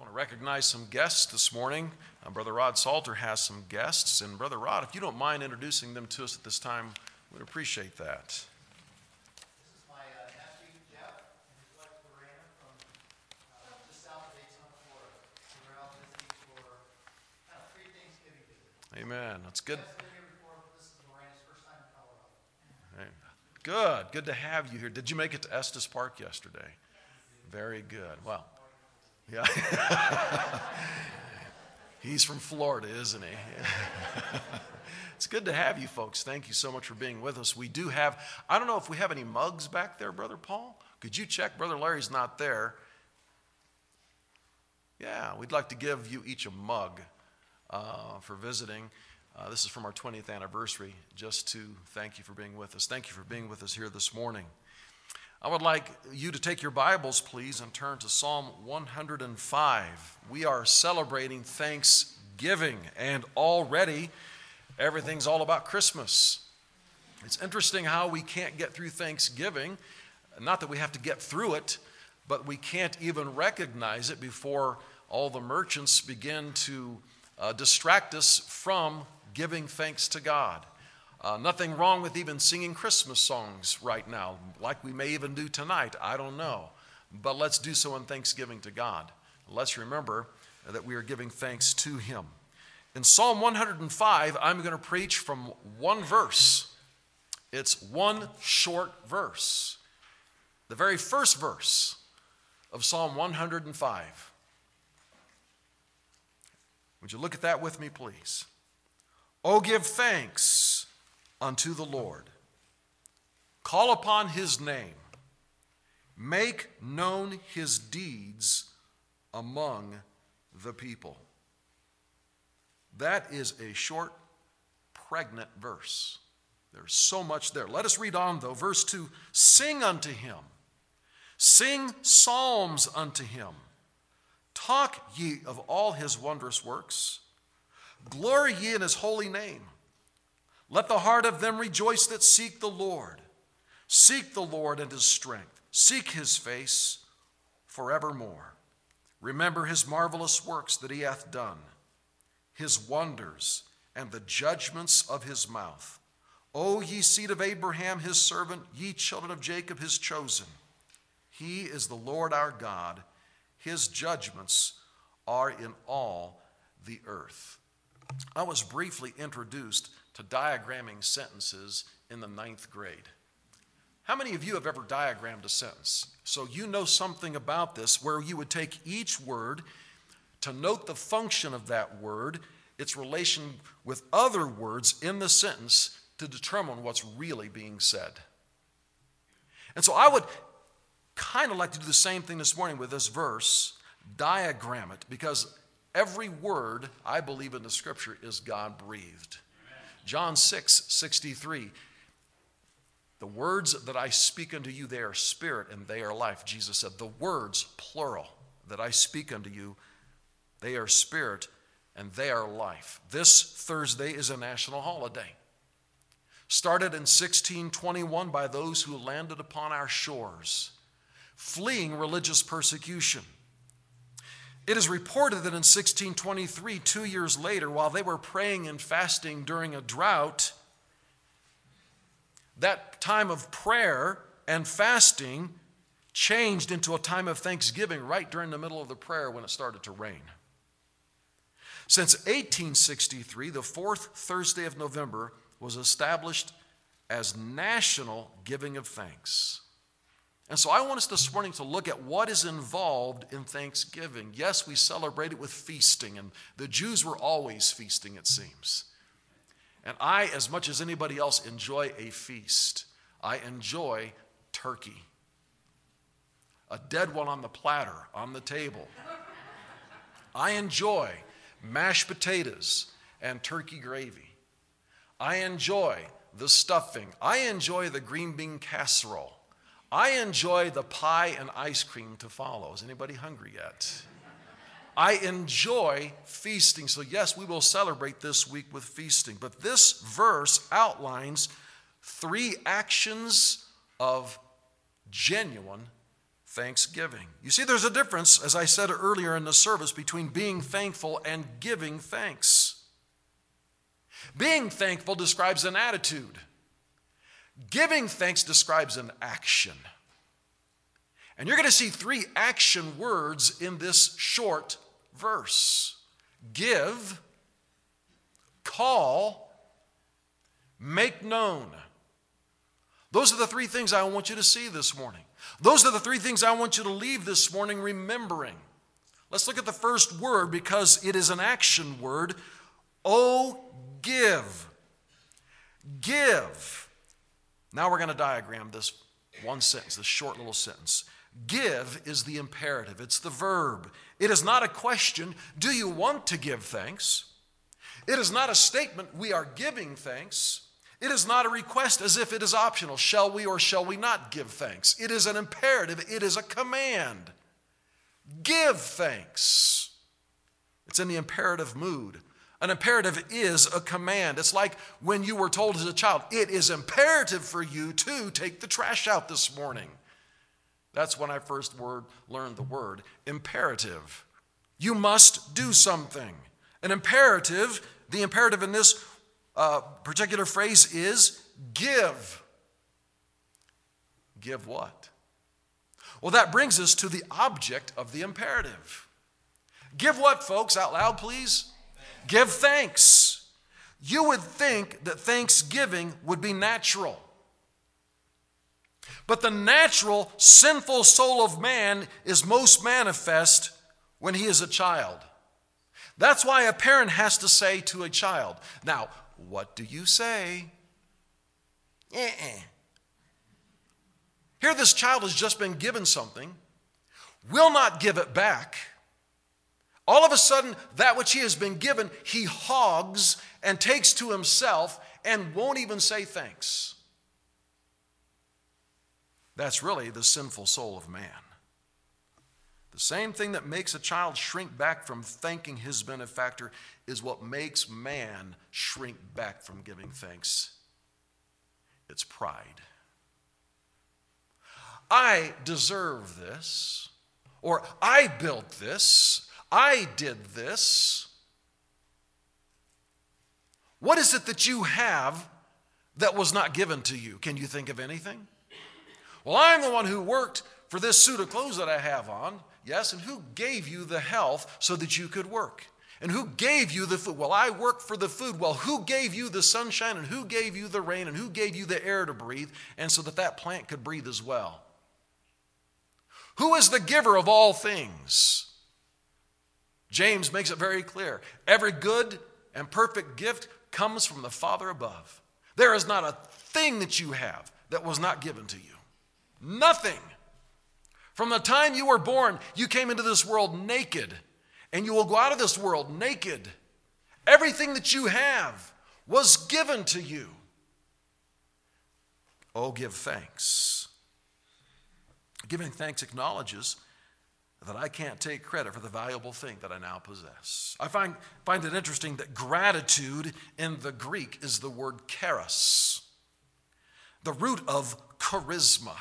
I want to recognize some guests this morning. Brother Rod Salter has some guests. And Brother Rod, if you don't mind introducing them to us at this time, we'd appreciate that. This is my nephew, Jeff, and his wife, Lorena, from just south of Daytona, Florida. And we're out visiting for kind of pre-Thanksgiving visit. Amen. That's good. I've been here before, but this is Lorena's first time in Colorado. Good. Good to have you here. Did you make it to Estes Park yesterday? Very good. Well, yeah. He's from Florida, isn't he? It's good to have you folks. Thank you so much for being with us. We do have, I don't know if we have any mugs back there, Brother Paul. Could you check? Brother Larry's not there. Yeah, we'd like to give you each a mug for visiting. This is from our 20th anniversary, just to thank you for being with us. Thank you for being with us here this morning. I would like you to take your Bibles, please, and turn to Psalm 105. We are celebrating Thanksgiving, and already everything's all about Christmas. It's interesting how we can't get through Thanksgiving. Not that we have to get through it, but we can't even recognize it before all the merchants begin to distract us from giving thanks to God. Nothing wrong with even singing Christmas songs right now, like we may even do tonight. I don't know. But let's do so in thanksgiving to God. Let's remember that we are giving thanks to Him. In Psalm 105, I'm going to preach from one verse. It's one short verse. The very first verse of Psalm 105. Would you look at that with me, please? Oh, give thanks unto the Lord. Call upon His name. Make known His deeds among the people. That is a short, pregnant verse. There's so much there. Let us read on, though. Verse 2, sing unto Him. Sing psalms unto Him. Talk ye of all His wondrous works. Glory ye in His holy name. Let the heart of them rejoice that seek the Lord. Seek the Lord and His strength. Seek His face forevermore. Remember His marvelous works that He hath done, His wonders and the judgments of His mouth. O ye seed of Abraham His servant, ye children of Jacob His chosen. He is the Lord our God. His judgments are in all the earth. I was briefly introduced to diagramming sentences in the 9th grade. How many of you have ever diagrammed a sentence? So you know something about this, where you would take each word to note the function of that word, its relation with other words in the sentence to determine what's really being said. And so I would kind of like to do the same thing this morning with this verse, diagram it, because every word, I believe in the Scripture, is God-breathed. John 6:63, the words that I speak unto you, they are spirit and they are life. Jesus said, the words, plural, that I speak unto you, they are spirit and they are life. This Thursday is a national holiday. Started in 1621 by those who landed upon our shores, fleeing religious persecution. It is reported that in 1623, 2 years later, while they were praying and fasting during a drought, that time of prayer and fasting changed into a time of thanksgiving right during the middle of the prayer when it started to rain. Since 1863, the fourth Thursday of November was established as National Giving of Thanks. And so I want us this morning to look at what is involved in Thanksgiving. Yes, we celebrate it with feasting, and the Jews were always feasting, it seems. And I, as much as anybody else, enjoy a feast. I enjoy turkey. A dead one on the platter, on the table. I enjoy mashed potatoes and turkey gravy. I enjoy the stuffing. I enjoy the green bean casserole. I enjoy the pie and ice cream to follow. Is anybody hungry yet? I enjoy feasting. So yes, we will celebrate this week with feasting. But this verse outlines 3 actions of genuine thanksgiving. You see, there's a difference, as I said earlier in the service, between being thankful and giving thanks. Being thankful describes an attitude. Giving thanks describes an action. And you're going to see 3 action words in this short verse. Give, call, make known. Those are the 3 things I want you to see this morning. Those are the 3 things I want you to leave this morning remembering. Let's look at the first word because it is an action word. Oh, give. Give. Now we're going to diagram this one sentence, this short little sentence. Give is the imperative. It's the verb. It is not a question, do you want to give thanks? It is not a statement, we are giving thanks. It is not a request as if it is optional. Shall we or shall we not give thanks? It is an imperative. It is a command. Give thanks. It's in the imperative mood. An imperative is a command. It's like when you were told as a child, it is imperative for you to take the trash out this morning. That's when I first learned the word imperative. You must do something. An imperative, the imperative in this particular phrase is give. Give what? Well, that brings us to the object of the imperative. Give what, folks? Out loud, please. Give thanks. You would think that thanksgiving would be natural. But the natural, sinful soul of man is most manifest when he is a child. That's why a parent has to say to a child, now, what do you say? Here this child has just been given something, will not give it back. All of a sudden, that which he has been given, he hogs and takes to himself and won't even say thanks. That's really the sinful soul of man. The same thing that makes a child shrink back from thanking his benefactor is what makes man shrink back from giving thanks. It's pride. I deserve this, or I built this, I did this. What is it that you have that was not given to you? Can you think of anything? Well, I'm the one who worked for this suit of clothes that I have on. Yes, and who gave you the health so that you could work? And who gave you the food? Well, I work for the food. Well, who gave you the sunshine and who gave you the rain and who gave you the air to breathe and so that that plant could breathe as well? Who is the giver of all things? James makes it very clear. Every good and perfect gift comes from the Father above. There is not a thing that you have that was not given to you. Nothing. From the time you were born, you came into this world naked, and you will go out of this world naked. Everything that you have was given to you. Oh, give thanks. Giving thanks acknowledges that I can't take credit for the valuable thing that I now possess. I find it interesting that gratitude in the Greek is the word charis, the root of charisma.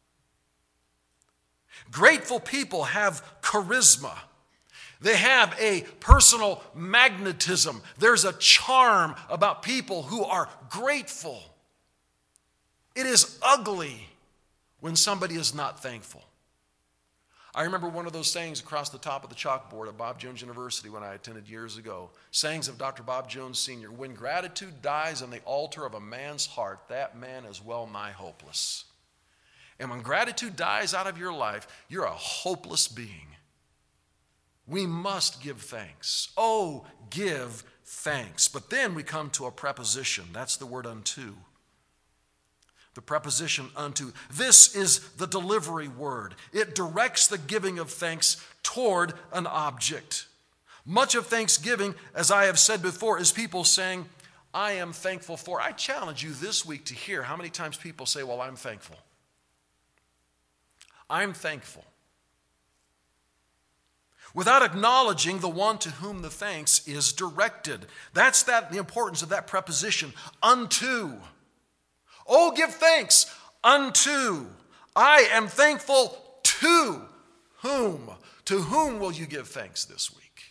Grateful people have charisma. They have a personal magnetism. There's a charm about people who are grateful. It is ugly when somebody is not thankful. I remember one of those sayings across the top of the chalkboard at Bob Jones University when I attended years ago. Sayings of Dr. Bob Jones Sr. When gratitude dies on the altar of a man's heart, that man is well nigh hopeless. And when gratitude dies out of your life, you're a hopeless being. We must give thanks. Oh, give thanks. But then we come to a preposition. That's the word unto. The preposition unto. This is the delivery word. It directs the giving of thanks toward an object. Much of thanksgiving, as I have said before, is people saying, I am thankful for. I challenge you this week to hear how many times people say, well, I'm thankful. I'm thankful. Without acknowledging the one to whom the thanks is directed. That's the importance of that preposition, unto. Oh, give thanks unto. I am thankful To whom? To whom will you give thanks this week?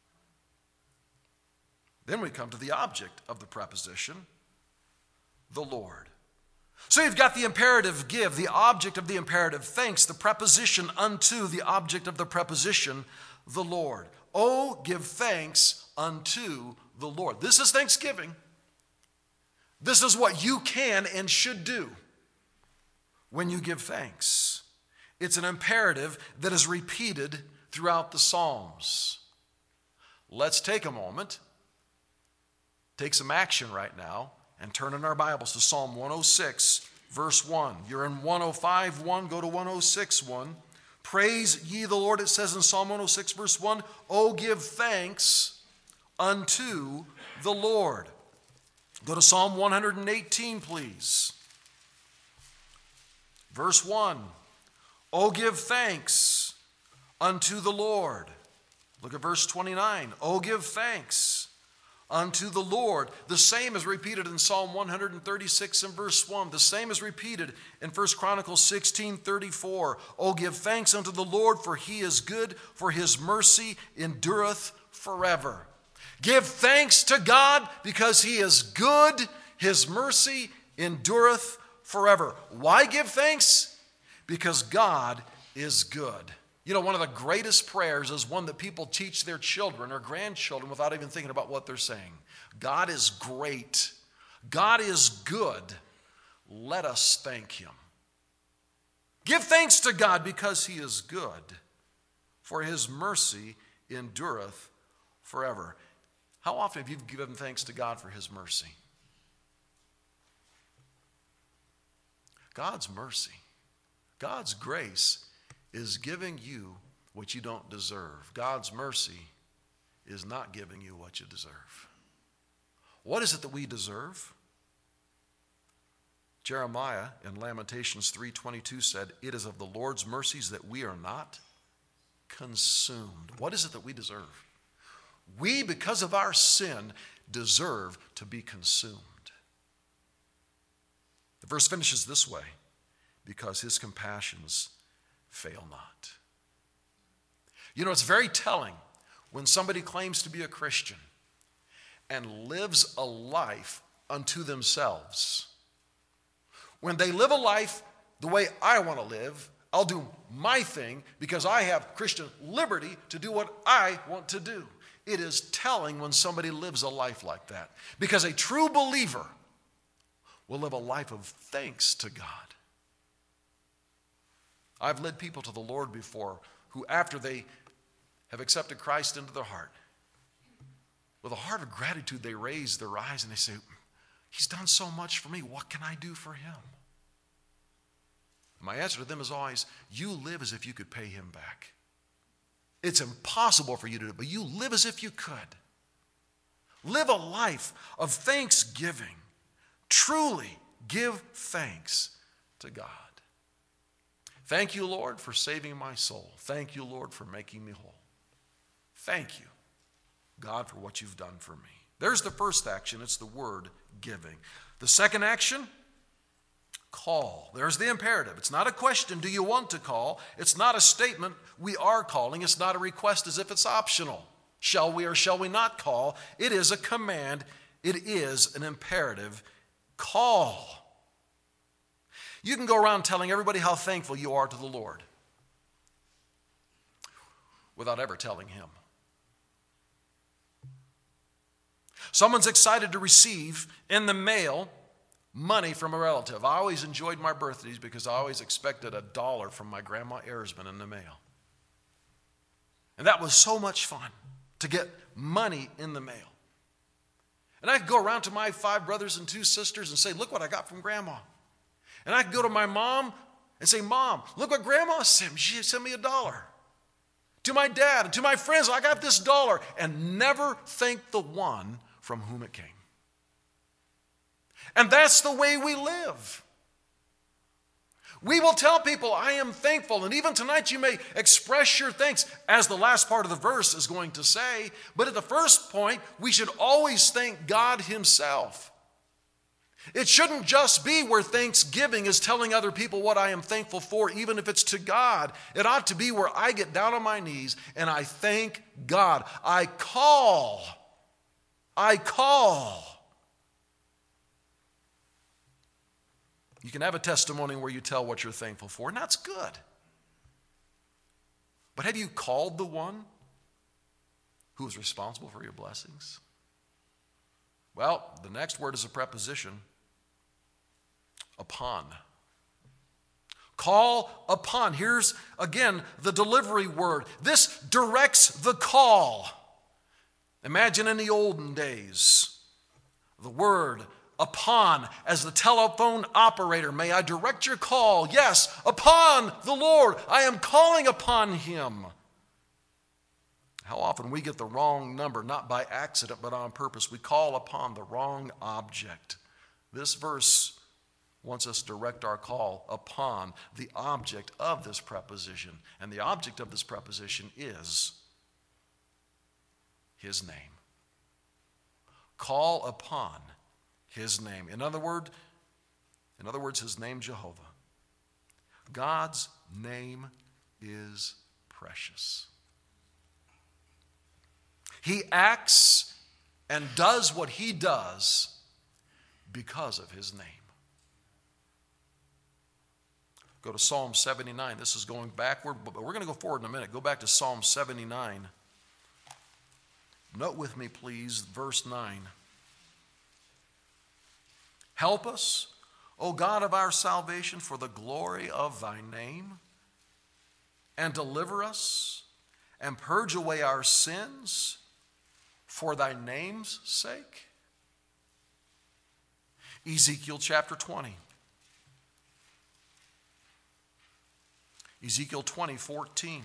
Then we come to the object of the preposition, the Lord. So you've got the imperative give, the object of the imperative thanks, the preposition unto, the object of the preposition, the Lord. Oh, give thanks unto the Lord. This is Thanksgiving. This is what you can and should do when you give thanks. It's an imperative that is repeated throughout the Psalms. Let's take a moment, take some action right now, and turn in our Bibles to Psalm 106, verse 1. You're in 105:1, go to 106:1. Praise ye the Lord, it says in Psalm 106, verse 1. Oh, give thanks unto the Lord. Go to Psalm 118, please. Verse 1. Oh, give thanks unto the Lord. Look at verse 29. Oh, give thanks unto the Lord. The same is repeated in Psalm 136 and verse 1. The same is repeated in 1 Chronicles 16:34. Oh, give thanks unto the Lord, for he is good, for his mercy endureth forever. Give thanks to God because he is good, his mercy endureth forever. Why give thanks? Because God is good. You know, one of the greatest prayers is one that people teach their children or grandchildren without even thinking about what they're saying. God is great. God is good. Let us thank him. Give thanks to God because he is good, for his mercy endureth forever. How often have you given thanks to God for his mercy? God's mercy, God's grace is giving you what you don't deserve. God's mercy is not giving you what you deserve. What is it that we deserve? Jeremiah in Lamentations 3:22 said, it is of the Lord's mercies that we are not consumed. What is it that we deserve? We, because of our sin, deserve to be consumed. The verse finishes this way, because his compassions fail not. You know, it's very telling when somebody claims to be a Christian and lives a life unto themselves. When they live a life the way I want to live, I'll do my thing because I have Christian liberty to do what I want to do. It is telling when somebody lives a life like that, because a true believer will live a life of thanks to God. I've led people to the Lord before who, after they have accepted Christ into their heart, with a heart of gratitude, they raise their eyes and they say, he's done so much for me. What can I do for him? My answer to them is always, you live as if you could pay him back. It's impossible for you to do it, but you live as if you could. Live a life of thanksgiving. Truly give thanks to God. Thank you, Lord, for saving my soul. Thank you, Lord, for making me whole. Thank you, God, for what you've done for me. There's the first action. It's the word giving. The second action, call. There's the imperative. It's not a question, do you want to call? It's not a statement, we are calling. It's not a request as if it's optional. Shall we or shall we not call? It is a command. It is an imperative. Call. You can go around telling everybody how thankful you are to the Lord without ever telling him. Someone's excited to receive in the mail money from a relative. I always enjoyed my birthdays because I always expected $1 from my grandma Erisman in the mail. And that was so much fun to get money in the mail. And I could go around to my 5 brothers and 2 sisters and say, look what I got from grandma. And I could go to my mom and say, Mom, look what grandma sent me. She sent me $1. To my dad and to my friends, I got this $1. And never thank the one from whom it came. And that's the way we live. We will tell people, I am thankful. And even tonight you may express your thanks, as the last part of the verse is going to say. But at the first point, we should always thank God himself. It shouldn't just be where thanksgiving is telling other people what I am thankful for, even if it's to God. It ought to be where I get down on my knees and I thank God. I call. You can have a testimony where you tell what you're thankful for, and that's good. But have you called the one who is responsible for your blessings? Well, the next word is a preposition. Upon. Call upon. Here's again the delivery word. This directs the call. Imagine in the olden days, the word upon as the telephone operator. May I direct your call? Yes, upon the Lord. I am calling upon him. How often we get the wrong number, not by accident, but on purpose. We call upon the wrong object. This verse wants us to direct our call upon the object of this preposition. And the object of this preposition is his name. Call upon his name. In other words, his name Jehovah. God's name is precious. He acts and does what he does because of his name. Go to Psalm 79. This is going backward, but we're going to go forward in a minute. Go back to Psalm 79. Note with me, please, verse 9. Help us, O God of our salvation, for the glory of thy name, and deliver us, and purge away our sins for thy name's sake. Ezekiel chapter 20. Ezekiel 20:14.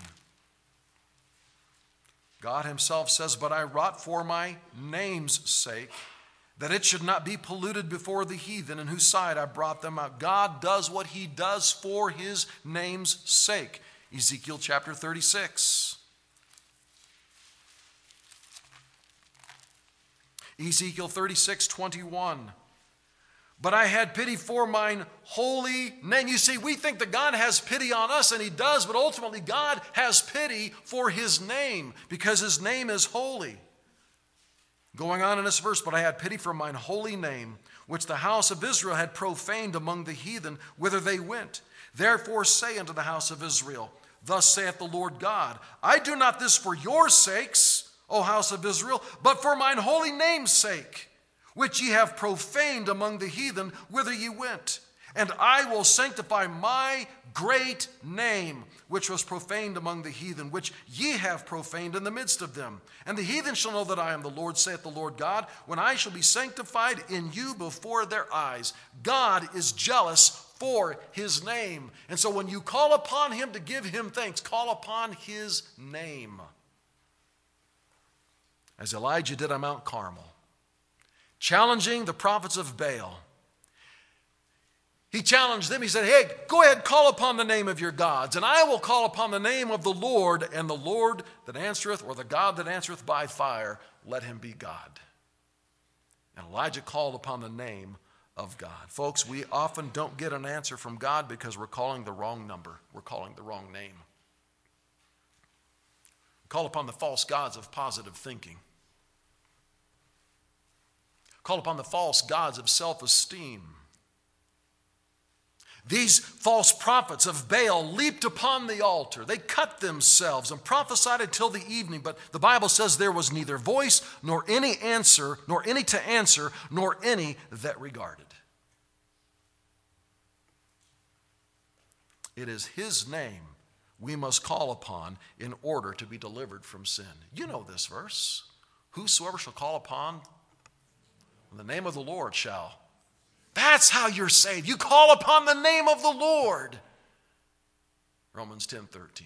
God himself says, but I wrought for my name's sake, that it should not be polluted before the heathen, in whose sight I brought them out. God does what he does for his name's sake. Ezekiel chapter 36. Ezekiel 36:21. But I had pity for mine holy name. You see, we think that God has pity on us, and he does, but ultimately God has pity for his name because his name is holy. Going on in this verse, but I had pity for mine holy name, which the house of Israel had profaned among the heathen, whither they went. Therefore say unto the house of Israel, thus saith the Lord God, I do not this for your sakes, O house of Israel, but for mine holy name's sake, which ye have profaned among the heathen, whither ye went. And I will sanctify my great name, which was profaned among the heathen, which ye have profaned in the midst of them. And the heathen shall know that I am the Lord, saith the Lord God, when I shall be sanctified in you before their eyes. God is jealous for his name. And so when you call upon him to give him thanks, call upon his name. As Elijah did on Mount Carmel, challenging the prophets of Baal. He challenged them. He said, hey, go ahead, call upon the name of your gods, and I will call upon the name of the Lord, and the Lord that answereth, or the God that answereth by fire, let him be God. And Elijah called upon the name of God. Folks, we often don't get an answer from God because we're calling the wrong number. We're calling the wrong name. We call upon the false gods of positive thinking. Call upon the false gods of self-esteem. These false prophets of Baal leaped upon the altar. They cut themselves and prophesied until the evening, but the Bible says there was neither voice, nor any answer, nor any to answer, nor any that regarded. It is his name we must call upon in order to be delivered from sin. You know this verse. Whosoever shall call upon the name of the Lord shall. That's how you're saved. You call upon the name of the Lord. Romans 10:13.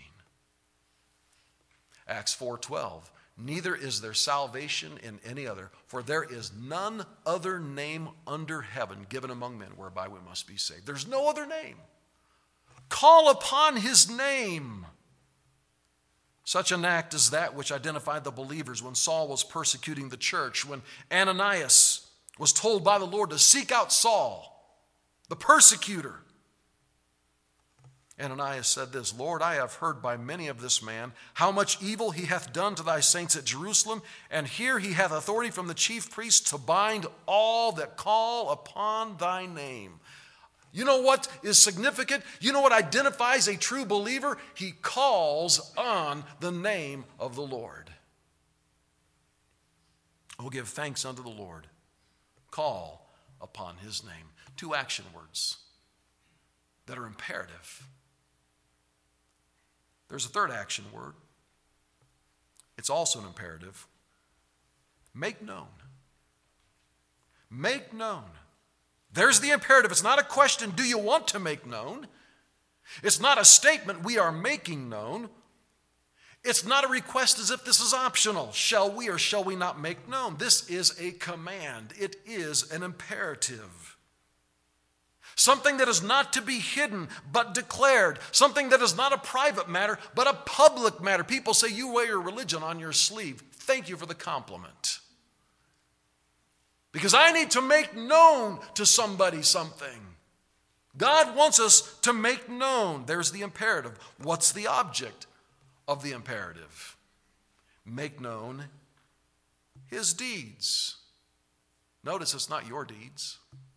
Acts 4:12. Neither is there salvation in any other, for there is none other name under heaven given among men whereby we must be saved. There's no other name. Call upon his name. Such an act as that which identified the believers when Saul was persecuting the church, when Ananias was told by the Lord to seek out Saul, the persecutor. Ananias said this, Lord, I have heard by many of this man how much evil he hath done to thy saints at Jerusalem, and here he hath authority from the chief priests to bind all that call upon thy name. You know what is significant? You know what identifies a true believer? He calls on the name of the Lord. Oh, give thanks unto the Lord. Call upon his name. 2 action words that are imperative. There's a third action word. It's also an imperative. Make known. Make known. There's the imperative. It's not a question, do you want to make known? It's not a statement, we are making known. It's not a request as if this is optional. Shall we or shall we not make known? This is a command. It is an imperative. Something that is not to be hidden, but declared. Something that is not a private matter, but a public matter. People say, you wear your religion on your sleeve. Thank you for the compliment. Because I need to make known to somebody something. God wants us to make known. There's the imperative. What's the object of the imperative? Make known his deeds. Notice it's not your deeds.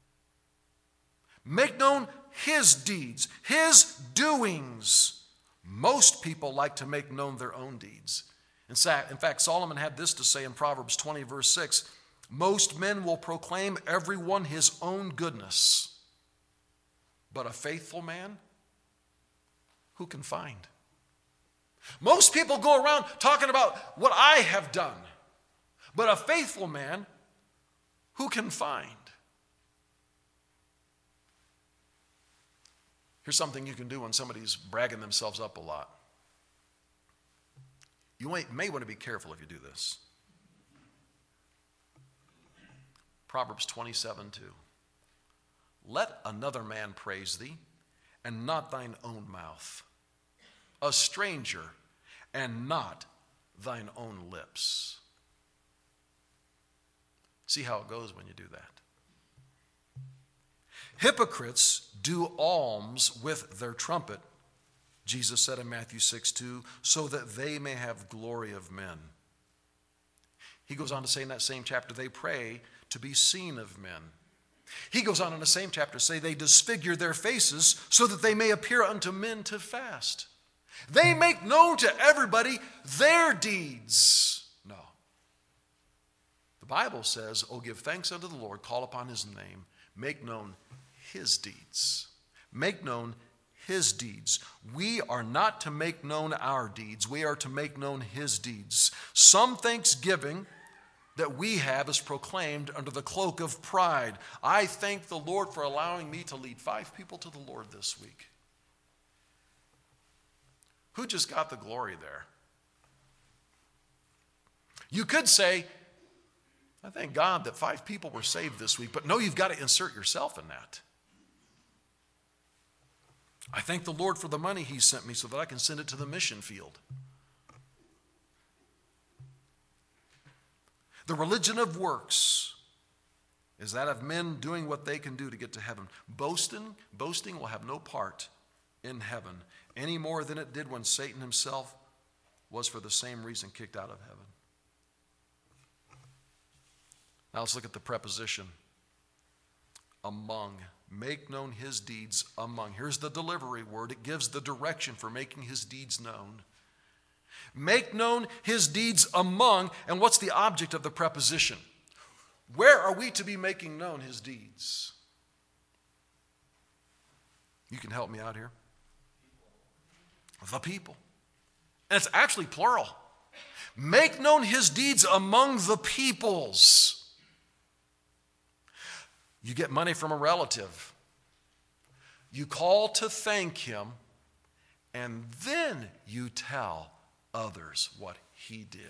Make known his deeds, his doings. Most people like to make known their own deeds. In fact, Solomon had this to say in Proverbs 20, verse 6. Most men will proclaim everyone his own goodness, but a faithful man, who can find? Most people go around talking about what I have done, but a faithful man, who can find? Here's something you can do when somebody's bragging themselves up a lot. You may want to be careful if you do this. Proverbs 27:2. Let another man praise thee, and not thine own mouth. A stranger, and not thine own lips. See how it goes when you do that. Hypocrites do alms with their trumpet, Jesus said in Matthew 6:2, so that they may have glory of men. He goes on to say in that same chapter, they pray to be seen of men. He goes on in the same chapter to say they disfigure their faces so that they may appear unto men to fast. They make known to everybody their deeds. No. The Bible says, oh, give thanks unto the Lord, call upon his name, make known his deeds. Make known his deeds. We are not to make known our deeds. We are to make known his deeds. Some thanksgiving that we have is proclaimed under the cloak of pride. I thank the Lord for allowing me to lead 5 people to the Lord this week. Who just got the glory there? You could say, I thank God that 5 people were saved this week, but no, you've got to insert yourself in that. I thank the Lord for the money he sent me so that I can send it to the mission field. The religion of works is that of men doing what they can do to get to heaven. Boasting will have no part in heaven any more than it did when Satan himself was for the same reason kicked out of heaven. Now let's look at the preposition among. Make known his deeds among. Here's the delivery word. It gives the direction for making his deeds known. Make known his deeds among. And what's the object of the preposition? Where are we to be making known his deeds? You can help me out here. The people. And it's actually plural. Make known his deeds among the peoples. You get money from a relative. You call to thank him, and then you tell others what he did.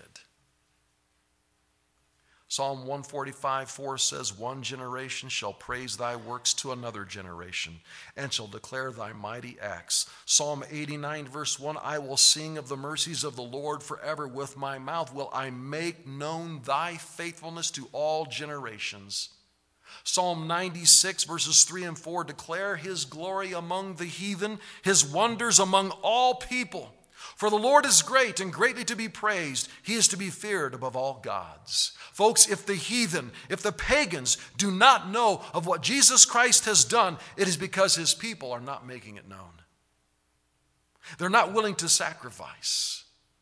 Psalm 145:4 says, one generation shall praise thy works to another generation, and shall declare thy mighty acts. Psalm 89 verse 1, I will sing of the mercies of the Lord forever. With my mouth will I make known thy faithfulness to all generations. Psalm 96 verses 3 and 4 declare his glory among the heathen, his wonders among all people. For the Lord is great and greatly to be praised. He is to be feared above all gods. Folks, if the heathen, if the pagans do not know of what Jesus Christ has done, it is because his people are not making it known. They're not willing to sacrifice.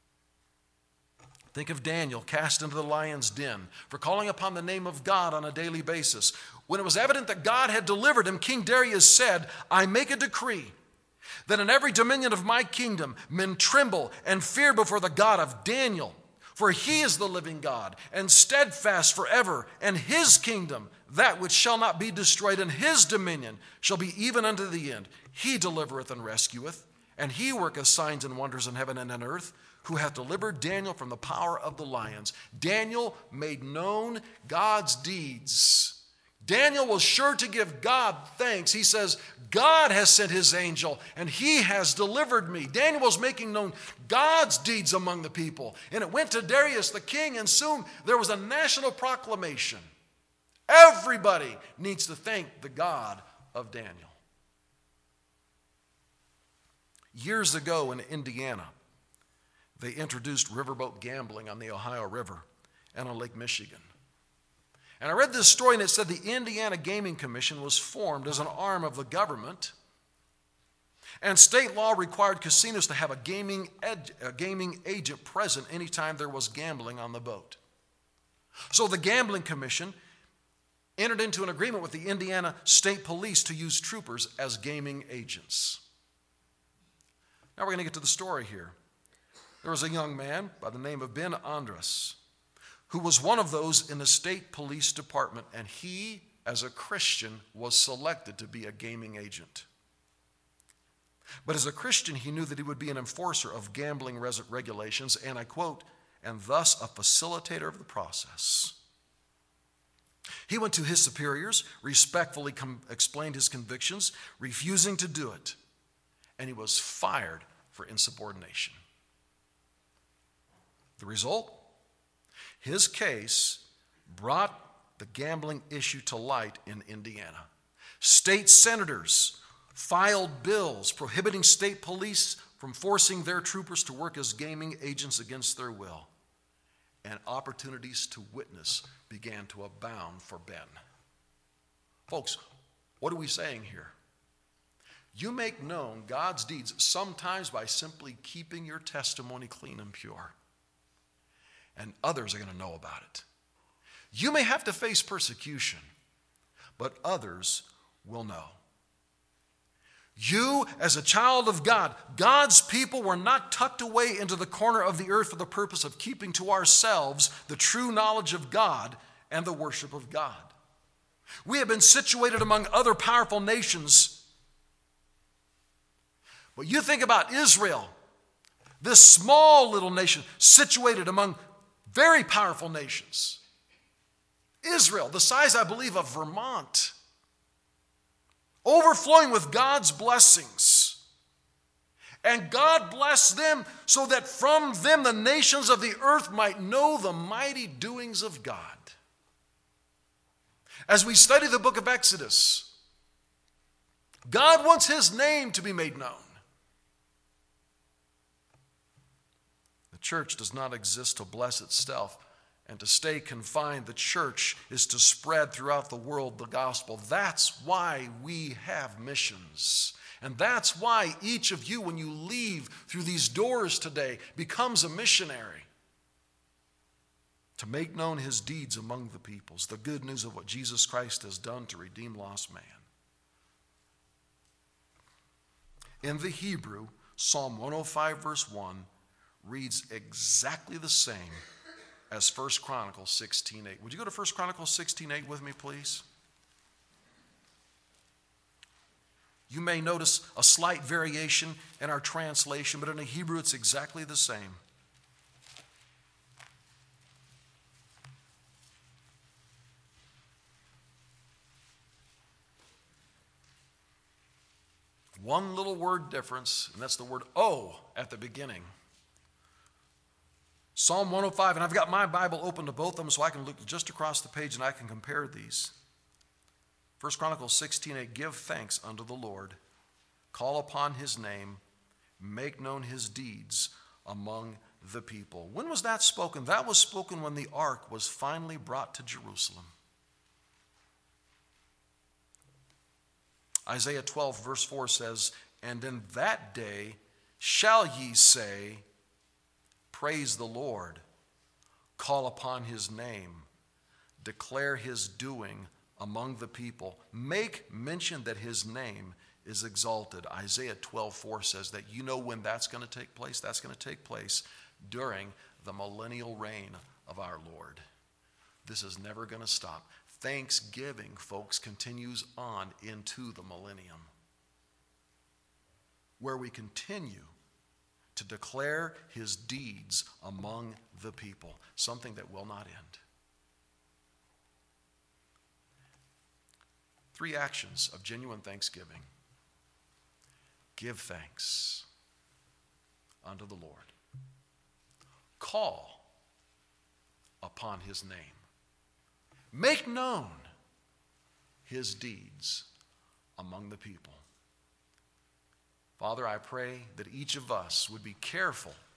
Think of Daniel cast into the lion's den for calling upon the name of God on a daily basis. When it was evident that God had delivered him, King Darius said, I make a decree that in every dominion of my kingdom men tremble and fear before the God of Daniel. For he is the living God, and steadfast forever, and his kingdom, that which shall not be destroyed, and his dominion shall be even unto the end. He delivereth and rescueth, and he worketh signs and wonders in heaven and in earth, who hath delivered Daniel from the power of the lions. Daniel made known God's deeds. Daniel was sure to give God thanks. He says, God has sent his angel, and he has delivered me. Daniel was making known God's deeds among the people. And it went to Darius the king, and soon there was a national proclamation. Everybody needs to thank the God of Daniel. Years ago in Indiana, they introduced riverboat gambling on the Ohio River and on Lake Michigan. And I read this story, and it said the Indiana Gaming Commission was formed as an arm of the government, and state law required casinos to have a gaming agent present anytime there was gambling on the boat. So the Gambling Commission entered into an agreement with the Indiana State Police to use troopers as gaming agents. Now we're going to get to the story here. There was a young man by the name of Ben Andres, who was one of those in the state police department, and he, as a Christian, was selected to be a gaming agent. But as a Christian, he knew that he would be an enforcer of gambling regulations, and I quote, and thus a facilitator of the process. He went to his superiors, respectfully explained his convictions, refusing to do it, and he was fired for insubordination. The result? His case brought the gambling issue to light in Indiana. State senators filed bills prohibiting state police from forcing their troopers to work as gaming agents against their will. And opportunities to witness began to abound for Ben. Folks, what are we saying here? You make known God's deeds sometimes by simply keeping your testimony clean and pure. And others are going to know about it. You may have to face persecution, but others will know. You, as a child of God, God's people were not tucked away into the corner of the earth for the purpose of keeping to ourselves the true knowledge of God and the worship of God. We have been situated among other powerful nations. But you think about Israel, this small little nation situated among very powerful nations. Israel, the size, I believe, of Vermont, overflowing with God's blessings. And God blessed them so that from them the nations of the earth might know the mighty doings of God. As we study the book of Exodus, God wants his name to be made known. The church does not exist to bless itself and to stay confined. The church is to spread throughout the world the gospel. That's why we have missions. And that's why each of you, when you leave through these doors today, becomes a missionary. To make known his deeds among the peoples, the good news of what Jesus Christ has done to redeem lost man. In the Hebrew, Psalm 105 verse 1 reads exactly the same as 1 Chronicles 16:8. Would you go to 1 Chronicles 16:8 with me, please? You may notice a slight variation in our translation, but in the Hebrew it's exactly the same. One little word difference, and that's the word "o" at the beginning. Psalm 105, and I've got my Bible open to both of them so I can look just across the page and I can compare these. 1 Chronicles 16:8, give thanks unto the Lord, call upon his name, make known his deeds among the people. When was that spoken? That was spoken when the ark was finally brought to Jerusalem. Isaiah 12 verse 4 says, and in that day shall ye say, praise the Lord, call upon his name, declare his doing among the people, make mention that his name is exalted. Isaiah 12:4 says that you know when that's going to take place? That's going to take place during the millennial reign of our Lord. This is never going to stop. Thanksgiving, folks, continues on into the millennium, where we continue to declare his deeds among the people, something that will not end. 3 actions of genuine thanksgiving. Give thanks unto the Lord. Call upon his name. Make known his deeds among the people. Father, I pray that each of us would be careful